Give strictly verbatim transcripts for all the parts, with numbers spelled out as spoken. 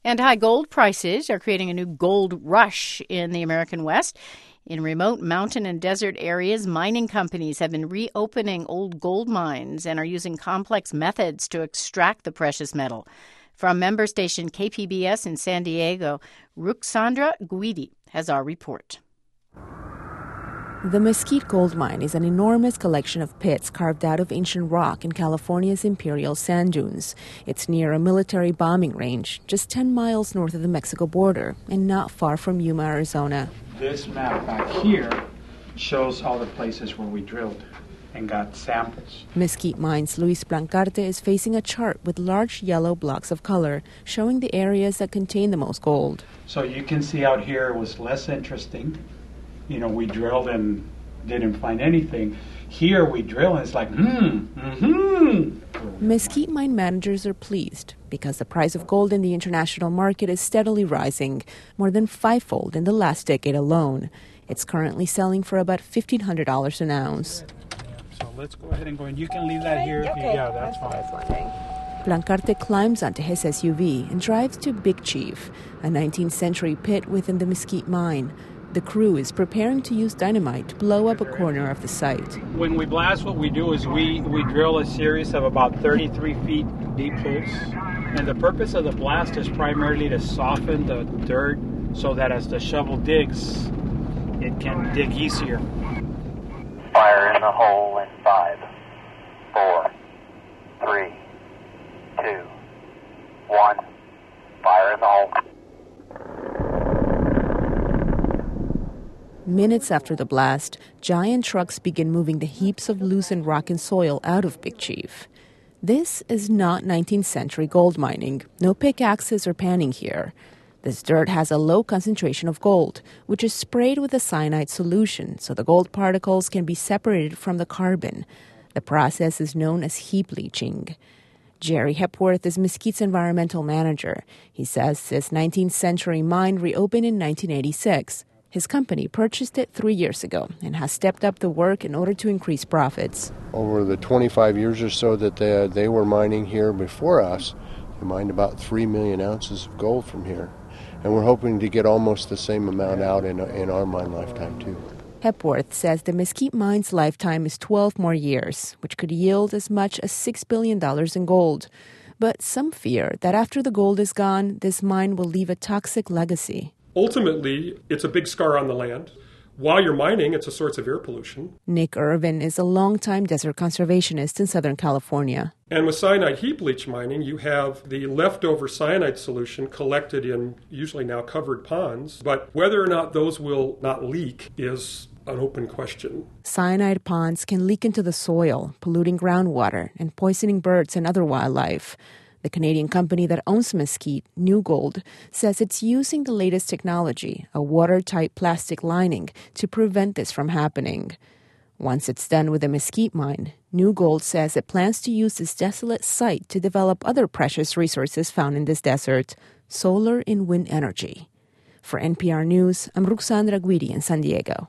And high gold prices are creating a new gold rush in the American West. In remote mountain and desert areas, mining companies have been reopening old gold mines and are using complex methods to extract the precious metal. From member station K P B S in San Diego, Ruxandra Guidi has our report. The Mesquite Gold Mine is an enormous collection of pits carved out of ancient rock in California's Imperial Sand Dunes. It's near a military bombing range, just ten miles north of the Mexico border and not far from Yuma, Arizona. This map back here shows all the places where we drilled and got samples. Mesquite Mine's Luis Blancarte is facing a chart with large yellow blocks of color showing the areas that contain the most gold. So you can see out here it was less interesting. You know, we drilled and didn't find anything. Here we drill and it's like, hmm, mm-hmm. Mesquite mine managers are pleased because the price of gold in the international market is steadily rising, more than fivefold in the last decade alone. It's currently selling for about fifteen hundred dollars an ounce. So let's go ahead and go in. You can leave that here. If you, yeah, that's fine. Blancarte climbs onto his S U V and drives to Big Chief, a nineteenth century pit within the Mesquite mine. The crew is preparing to use dynamite to blow up a corner of the site. When we blast, what we do is we, we drill a series of about thirty-three feet deep holes. And the purpose of the blast is primarily to soften the dirt so that as the shovel digs, it can dig easier. Fire in the hole in five, four, three, two, one. Fire in the hole. Minutes after the blast, giant trucks begin moving the heaps of loosened rock and soil out of Big Chief. This is not nineteenth century gold mining. No pickaxes or panning here. This dirt has a low concentration of gold, which is sprayed with a cyanide solution so the gold particles can be separated from the carbon. The process is known as heap leaching. Jerry Hepworth is Mesquite's environmental manager. He says this nineteenth century mine reopened in nineteen eighty-six. His company purchased it three years ago and has stepped up the work in order to increase profits. Over the twenty-five years or so that they, they were mining here before us, they mined about three million ounces of gold from here. And we're hoping to get almost the same amount out in, in our mine lifetime, too. Hepworth says the Mesquite mine's lifetime is twelve more years, which could yield as much as six billion dollars in gold. But some fear that after the gold is gone, this mine will leave a toxic legacy. Ultimately, it's a big scar on the land. While you're mining, it's a source of air pollution. Nick Irvin is a longtime desert conservationist in Southern California. And with cyanide heap leach mining, you have the leftover cyanide solution collected in usually now covered ponds. But whether or not those will not leak is an open question. Cyanide ponds can leak into the soil, polluting groundwater and poisoning birds and other wildlife. The Canadian company that owns Mesquite, New Gold, says it's using the latest technology, a watertight plastic lining, to prevent this from happening. Once it's done with the Mesquite mine, New Gold says it plans to use this desolate site to develop other precious resources found in this desert, solar and wind energy. For N P R News, I'm Ruxandra Guidi in San Diego.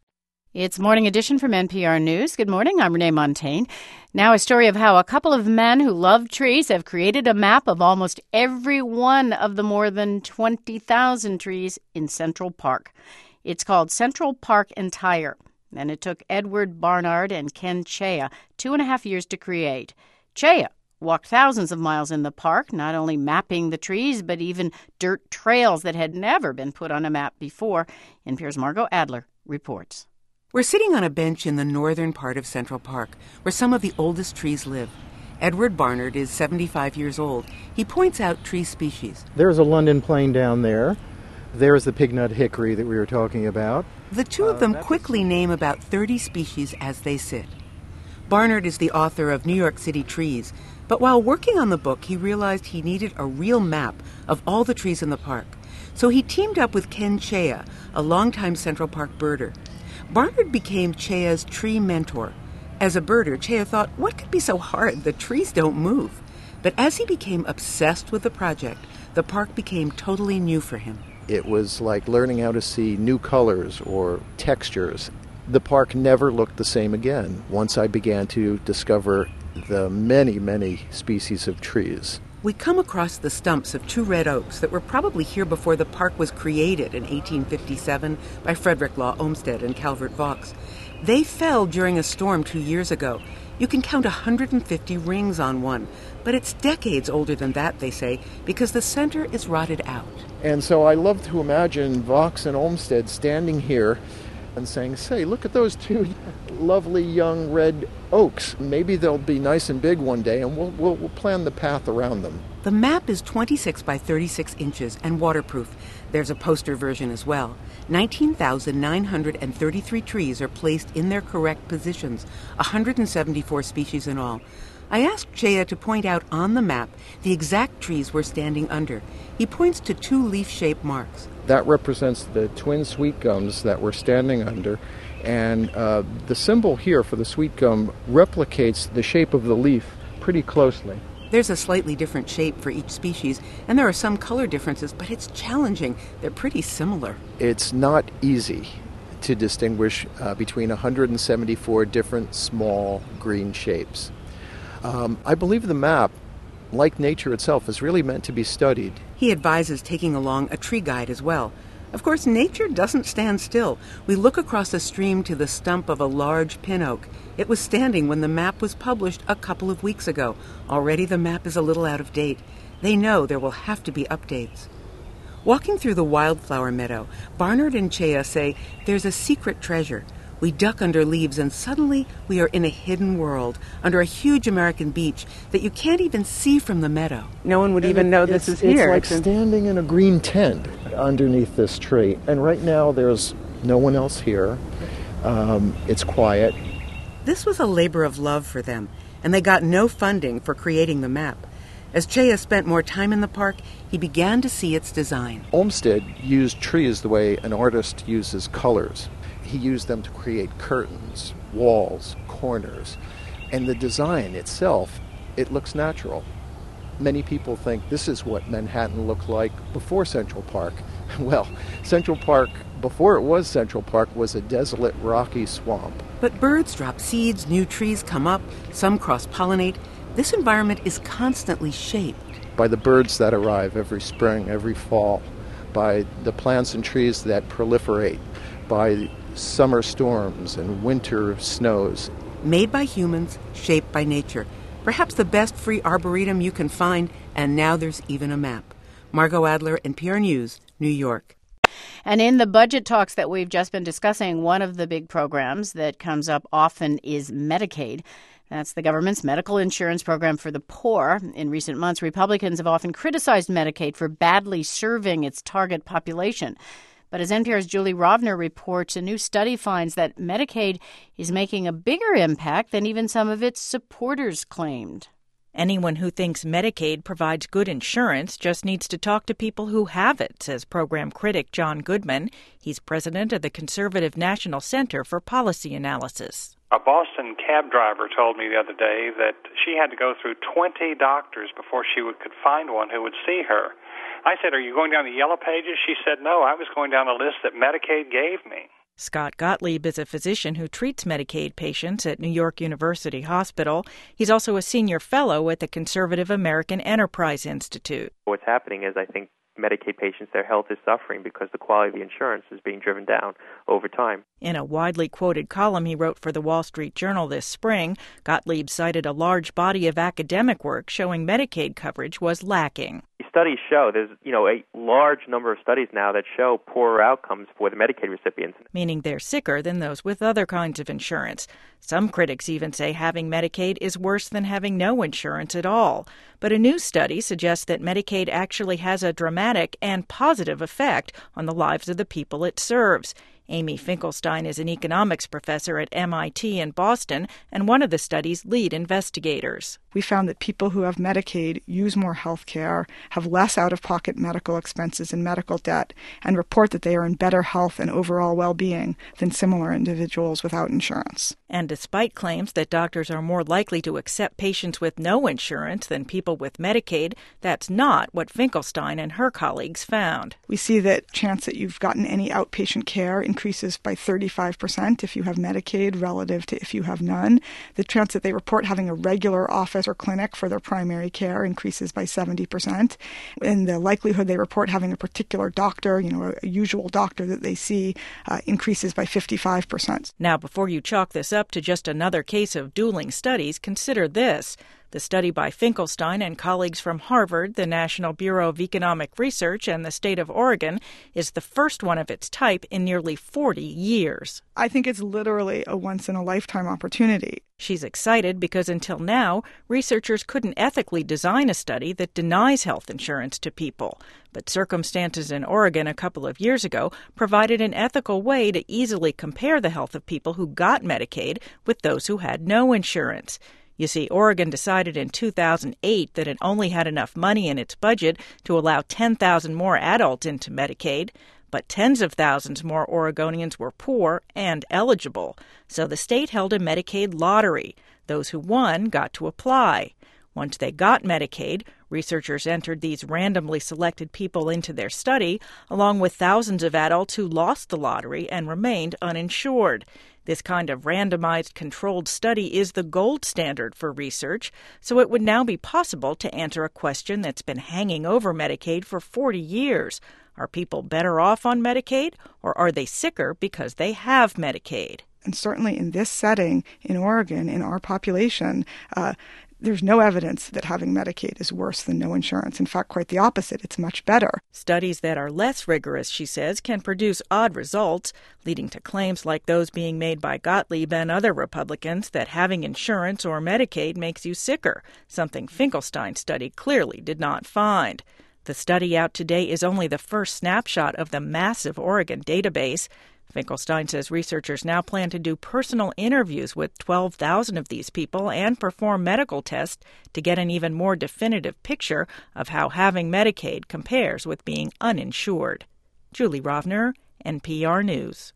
It's Morning Edition from N P R News. Good morning. I'm Renee Montaigne. Now a story of how a couple of men who love trees have created a map of almost every one of the more than twenty thousand trees in Central Park. It's called Central Park Entire, and it took Edward Barnard and Ken Chea two and a half years to create. Chea walked thousands of miles in the park, not only mapping the trees, but even dirt trails that had never been put on a map before. N P R's Margot Adler reports. We're sitting on a bench in the northern part of Central Park, where some of the oldest trees live. Edward Barnard is seventy-five years old. He points out tree species. There's a London plane down there. There's the pignut hickory that we were talking about. The two of them uh, quickly name about thirty species as they sit. Barnard is the author of New York City Trees, but while working on the book, he realized he needed a real map of all the trees in the park. So he teamed up with Ken Chea, a longtime Central Park birder. Barnard became Chea's tree mentor. As a birder, Chea thought, what could be so hard? The trees don't move. But as he became obsessed with the project, the park became totally new for him. It was like learning how to see new colors or textures. The park never looked the same again once I began to discover the many, many species of trees. We come across the stumps of two red oaks that were probably here before the park was created in eighteen fifty-seven by Frederick Law Olmsted and Calvert Vaux. They fell during a storm two years ago. You can count one hundred fifty rings on one, but it's decades older than that, they say, because the center is rotted out. And so I love to imagine Vaux and Olmsted standing here and saying, say, look at those two lovely young red oaks. Maybe they'll be nice and big one day, and we'll, we'll, we'll plan the path around them. The map is twenty-six by thirty-six inches and waterproof. There's a poster version as well. nineteen thousand nine hundred thirty-three trees are placed in their correct positions, one hundred seventy-four species in all. I asked Chea to point out on the map the exact trees we're standing under. He points to two leaf-shaped marks. That represents the twin sweet gums that we're standing under, and uh, the symbol here for the sweet gum replicates the shape of the leaf pretty closely. There's a slightly different shape for each species, and there are some color differences, but it's challenging. They're pretty similar. It's not easy to distinguish uh, between one hundred seventy-four different small green shapes. Um, I believe the map, like nature itself, is really meant to be studied. He advises taking along a tree guide as well. Of course, nature doesn't stand still. We look across a stream to the stump of a large pin oak. It was standing when the map was published a couple of weeks ago. Already the map is a little out of date. They know there will have to be updates. Walking through the wildflower meadow, Barnard and Chea say there's a secret treasure. We duck under leaves and suddenly we are in a hidden world, under a huge American beech that you can't even see from the meadow. No one would And even it- know this it's, is here. It's like standing in a green tent underneath this tree. And right now there's no one else here. Um, it's quiet. This was a labor of love for them, and they got no funding for creating the map. As Chea spent more time in the park, he began to see its design. Olmsted used trees the way an artist uses colors. He used them to create curtains, walls, corners, and the design itself, it looks natural. Many people think this is what Manhattan looked like before Central Park. Well, Central Park, before it was Central Park, was a desolate, rocky swamp. But birds drop seeds, new trees come up, some cross-pollinate. This environment is constantly shaped. By the birds that arrive every spring, every fall, by the plants and trees that proliferate, by summer storms and winter snows. Made by humans, shaped by nature. Perhaps the best free arboretum you can find, and now there's even a map. Margot Adler, N P R News, New York. And in the budget talks that we've just been discussing, one of the big programs that comes up often is Medicaid. That's the government's medical insurance program for the poor. In recent months, Republicans have often criticized Medicaid for badly serving its target population. But as N P R's Julie Rovner reports, a new study finds that Medicaid is making a bigger impact than even some of its supporters claimed. Anyone who thinks Medicaid provides good insurance just needs to talk to people who have it, says program critic John Goodman. He's president of the Conservative National Center for Policy Analysis. A Boston cab driver told me the other day that she had to go through twenty doctors before she would, could find one who would see her. I said, "Are you going down the yellow pages?" She said, "No, I was going down a list that Medicaid gave me." Scott Gottlieb is a physician who treats Medicaid patients at New York University Hospital. He's also a senior fellow at the Conservative American Enterprise Institute. What's happening is I think Medicaid patients, their health is suffering because the quality of the insurance is being driven down over time. In a widely quoted column he wrote for the Wall Street Journal this spring, Gottlieb cited a large body of academic work showing Medicaid coverage was lacking. Studies show there's, you know, a large number of studies now that show poorer outcomes for the Medicaid recipients. Meaning they're sicker than those with other kinds of insurance. Some critics even say having Medicaid is worse than having no insurance at all. But a new study suggests that Medicaid actually has a dramatic and positive effect on the lives of the people it serves. Amy Finkelstein is an economics professor at M I T in Boston and one of the study's lead investigators. We found that people who have Medicaid use more health care, have less out-of-pocket medical expenses and medical debt, and report that they are in better health and overall well-being than similar individuals without insurance. And despite claims that doctors are more likely to accept patients with no insurance than people with Medicaid, that's not what Finkelstein and her colleagues found. We see that chance that you've gotten any outpatient care increases by thirty-five percent if you have Medicaid relative to if you have none. The chance that they report having a regular office office or clinic for their primary care increases by seventy percent. And the likelihood they report having a particular doctor, you know, a usual doctor that they see, uh, increases by fifty-five percent. Now, before you chalk this up to just another case of dueling studies, consider this. The study by Finkelstein and colleagues from Harvard, the National Bureau of Economic Research, and the state of Oregon is the first one of its type in nearly forty years. I think it's literally a once-in-a-lifetime opportunity. She's excited because until now, researchers couldn't ethically design a study that denies health insurance to people. But circumstances in Oregon a couple of years ago provided an ethical way to easily compare the health of people who got Medicaid with those who had no insurance. You see, Oregon decided in two thousand eight that it only had enough money in its budget to allow ten thousand more adults into Medicaid, but tens of thousands more Oregonians were poor and eligible. So the state held a Medicaid lottery. Those who won got to apply. Once they got Medicaid, researchers entered these randomly selected people into their study, along with thousands of adults who lost the lottery and remained uninsured. This kind of randomized controlled study is the gold standard for research, so it would now be possible to answer a question that's been hanging over Medicaid for forty years. Are people better off on Medicaid, or are they sicker because they have Medicaid? And certainly in this setting, in Oregon, in our population, uh, there's no evidence that having Medicaid is worse than no insurance. In fact, quite the opposite. It's much better. Studies that are less rigorous, she says, can produce odd results, leading to claims like those being made by Gottlieb and other Republicans that having insurance or Medicaid makes you sicker, something Finkelstein's study clearly did not find. The study out today is only the first snapshot of the massive Oregon database. Finkelstein says researchers now plan to do personal interviews with twelve thousand of these people and perform medical tests to get an even more definitive picture of how having Medicaid compares with being uninsured. Julie Rovner, N P R News.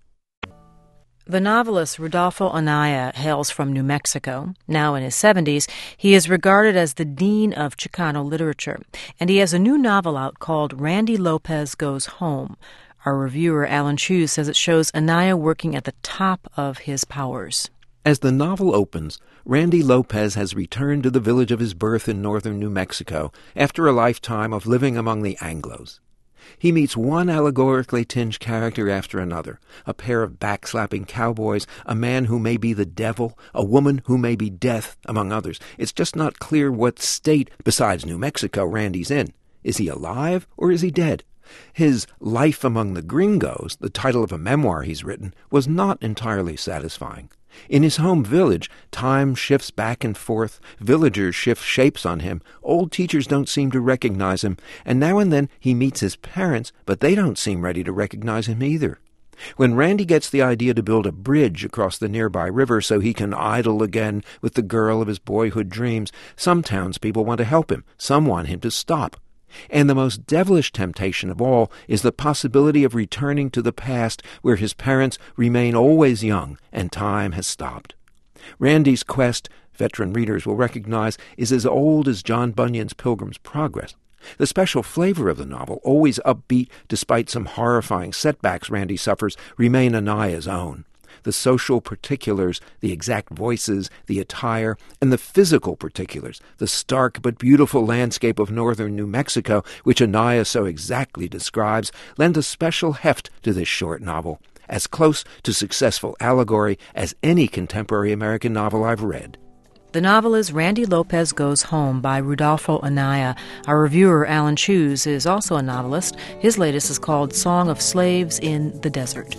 The novelist Rudolfo Anaya hails from New Mexico. Now in his seventies, he is regarded as the dean of Chicano literature, and he has a new novel out called Randy Lopez Goes Home. Our reviewer, Alan Chew, says it shows Anaya working at the top of his powers. As the novel opens, Randy Lopez has returned to the village of his birth in northern New Mexico after a lifetime of living among the Anglos. He meets one allegorically tinged character after another, a pair of backslapping cowboys, a man who may be the devil, a woman who may be death, among others. It's just not clear what state, besides New Mexico, Randy's in. Is he alive or is he dead? His Life Among the Gringos, the title of a memoir he's written, was not entirely satisfying. In his home village, time shifts back and forth, villagers shift shapes on him, old teachers don't seem to recognize him, and now and then he meets his parents, but they don't seem ready to recognize him either. When Randy gets the idea to build a bridge across the nearby river so he can idle again with the girl of his boyhood dreams, some townspeople want to help him, some want him to stop. And the most devilish temptation of all is the possibility of returning to the past where his parents remain always young and time has stopped. Randy's quest, veteran readers will recognize, is as old as John Bunyan's Pilgrim's Progress. The special flavor of the novel, always upbeat despite some horrifying setbacks Randy suffers, remain Anaya's own. The social particulars, the exact voices, the attire, and the physical particulars, the stark but beautiful landscape of northern New Mexico, which Anaya so exactly describes, lend a special heft to this short novel, as close to successful allegory as any contemporary American novel I've read. The novel is Randy Lopez Goes Home by Rudolfo Anaya. Our reviewer, Alan Chew, is also a novelist. His latest is called Song of Slaves in the Desert.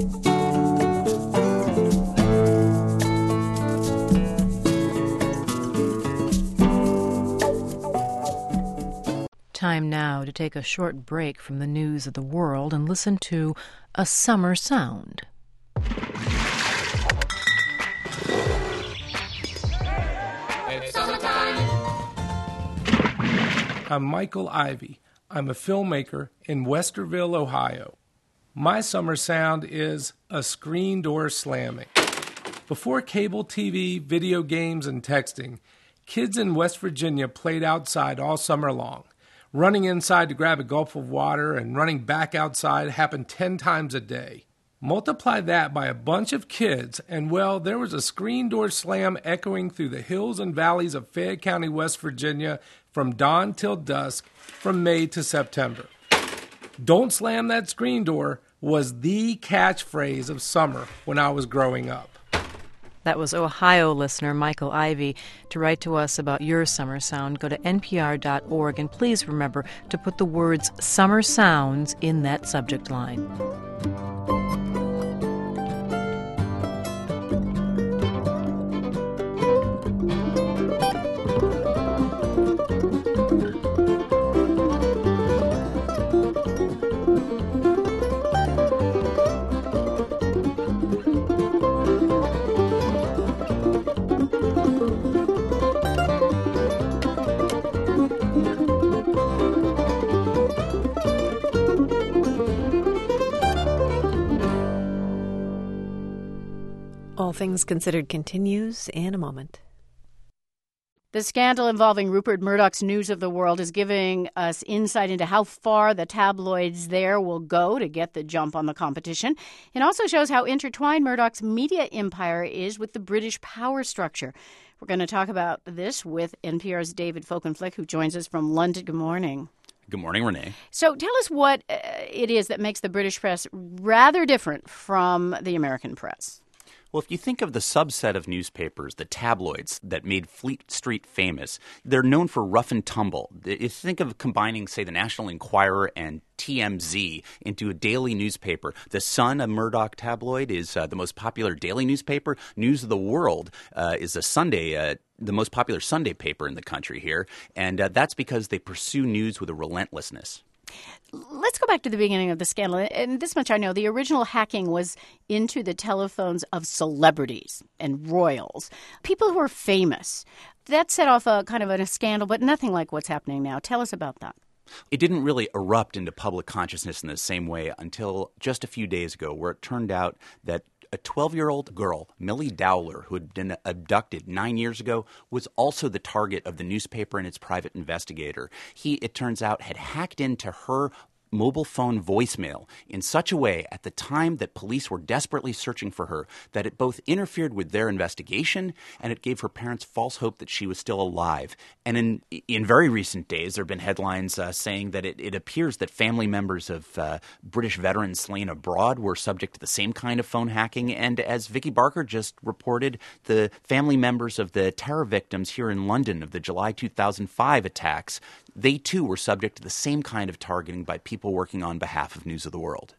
Time now to take a short break from the news of the world and listen to a summer sound. It's summertime. I'm Michael Ivey. I'm a filmmaker in Westerville, Ohio. My summer sound is a screen door slamming. Before cable T V, video games, and texting, kids in West Virginia played outside all summer long. Running inside to grab a gulp of water and running back outside happened ten times a day. Multiply that by a bunch of kids, and well, there was a screen door slam echoing through the hills and valleys of Fayette County, West Virginia, from dawn till dusk, from May to September. "Don't slam that screen door" was the catchphrase of summer when I was growing up. That was Ohio listener Michael Ivey. To write to us about your summer sound, go to N P R dot org, and please remember to put the words "summer sounds" in that subject line. All Things Considered continues in a moment. The scandal involving Rupert Murdoch's News of the World is giving us insight into how far the tabloids there will go to get the jump on the competition. It also shows how intertwined Murdoch's media empire is with the British power structure. We're going to talk about this with N P R's David Folkenflik, who joins us from London. Good morning. Good morning, Renee. So tell us what uh, it is that makes the British press rather different from the American press. Well, if you think of the subset of newspapers, the tabloids that made Fleet Street famous, they're known for rough and tumble. If you think of combining, say, the National Enquirer and T M Z into a daily newspaper, the Sun, a Murdoch tabloid, is uh, the most popular daily newspaper. News of the World uh, is a Sunday uh, the most popular Sunday paper in the country here, and uh, that's because they pursue news with a relentlessness. Let's go back to the beginning of the scandal. And this much I know. The original hacking was into the telephones of celebrities and royals, people who are famous. That set off a kind of a scandal, but nothing like what's happening now. Tell us about that. It didn't really erupt into public consciousness in the same way until just a few days ago, where it turned out that a twelve-year-old girl, Millie Dowler, who had been abducted nine years ago, was also the target of the newspaper and its private investigator. He, it turns out, had hacked into her mobile phone voicemail in such a way at the time that police were desperately searching for her that it both interfered with their investigation and it gave her parents false hope that she was still alive. And in in very recent days, there have been headlines uh, saying that it, it appears that family members of uh, British veterans slain abroad were subject to the same kind of phone hacking. And as Vicky Barker just reported, the family members of the terror victims here in London of the July two thousand five attacks, they too were subject to the same kind of targeting by people working on behalf of News of the World.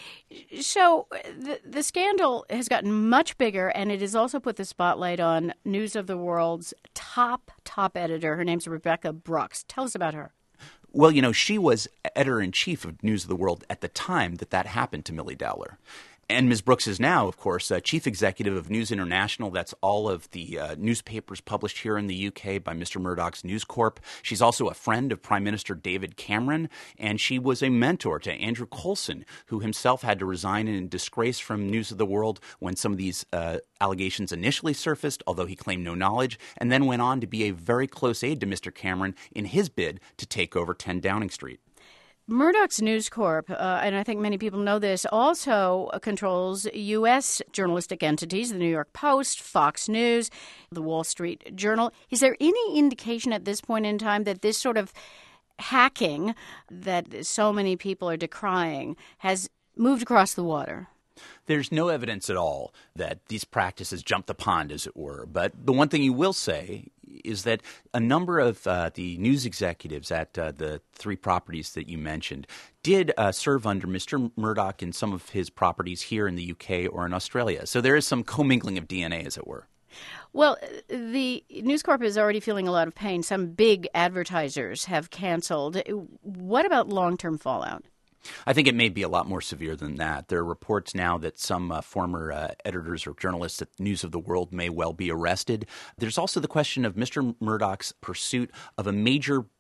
So the, the scandal has gotten much bigger, and it has also put the spotlight on News of the World's top, top editor. Her name's Rebecca Brooks. Tell us about her. Well, you know, she was editor-in-chief of News of the World at the time that that happened to Millie Dowler. And Miz Brooks is now, of course, uh, chief executive of News International. That's all of the uh, newspapers published here in the U K by Mister Murdoch's News Corp. She's also a friend of Prime Minister David Cameron, and she was a mentor to Andrew Coulson, who himself had to resign in disgrace from News of the World when some of these uh, allegations initially surfaced, although he claimed no knowledge, and then went on to be a very close aide to Mister Cameron in his bid to take over ten Downing Street. Murdoch's News Corp, uh, and I think many people know this, also controls U S journalistic entities, the New York Post, Fox News, the Wall Street Journal. Is there any indication at this point in time that this sort of hacking that so many people are decrying has moved across the water? There's no evidence at all that these practices jumped the pond, as it were. But the one thing you will say is that a number of uh, the news executives at uh, the three properties that you mentioned did uh, serve under Mister Murdoch in some of his properties here in the U K or in Australia. So there is some commingling of D N A, as it were. Well, the News Corp is already feeling a lot of pain. Some big advertisers have canceled. What about long-term fallout? I think it may be a lot more severe than that. There are reports now that some uh, former uh, editors or journalists at News of the World may well be arrested. There's also the question of Mister Murdoch's pursuit of a major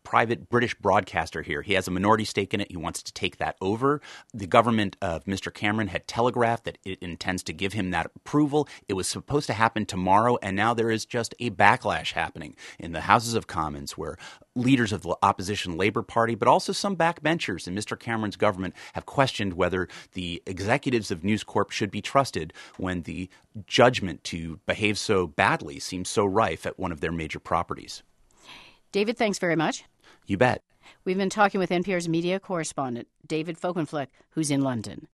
private British broadcaster here. He has a minority stake in it. He wants to take that over. The government of Mister Cameron had telegraphed that it intends to give him that approval. It was supposed to happen tomorrow, and now there is just a backlash happening in the Houses of Commons where leaders of the opposition Labour Party, but also some backbenchers in Mister Cameron's government have questioned whether the executives of News Corp should be trusted when the judgment to behave so badly seems so rife at one of their major properties. David, thanks very much. You bet. We've been talking with N P R's media correspondent, David Folkenflik, who's in London.